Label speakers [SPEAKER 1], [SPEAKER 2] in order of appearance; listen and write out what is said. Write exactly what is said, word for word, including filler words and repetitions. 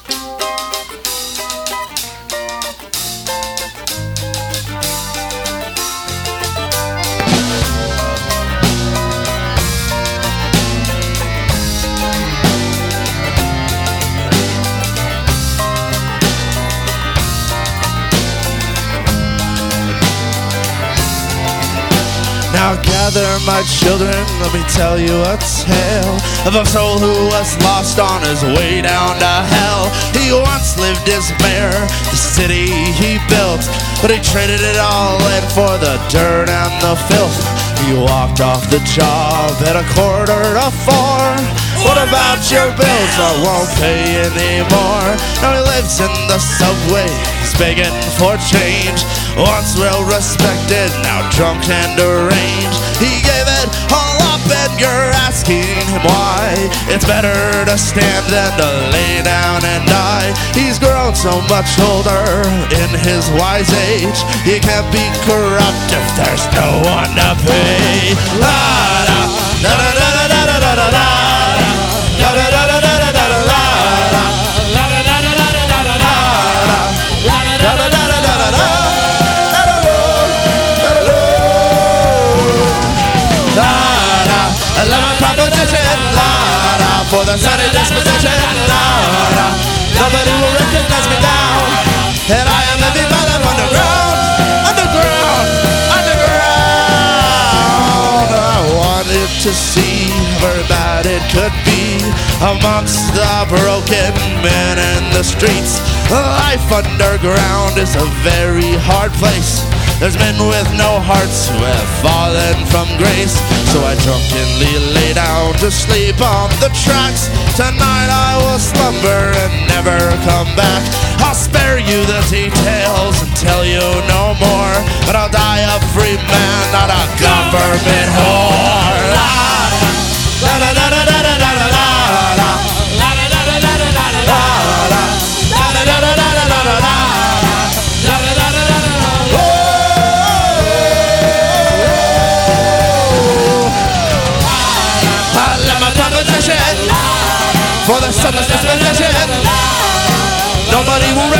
[SPEAKER 1] Now gather my children, let me tell you a tale of a soul who was lost on his way down to hell. He once lived as mayor, the city he built, but he traded it all in for the dirt and the filth. He walked off the job at a quarter to four. What about your bills? I won't pay anymore. Now he lives in the subway, he's begging for change. Once well respected, now drunk and deranged. He gave it all up and you're asking him why. It's better to stand than to lay down and die. He's grown so much older in his wise age. He can't be corrupt if there's no one to pay. La da da da da da da da da da. For the sunny disposition, Lord, nobody will recognize me now. And I am living my life underground, underground, underground. I wanted to see how very bad it could be amongst the broken men in the streets. Life underground is a very hard place. There's men with no hearts who have fallen from grace. So I drunkenly lay down to sleep on the tracks. Tonight I will slumber and never come back. I'll spare you the details and tell you no more, but I'll die a free man, not a government whore. La da da da da da da da da. La da da da da da da da da. La da da da da da da da da. For the sunless disposition, nobody will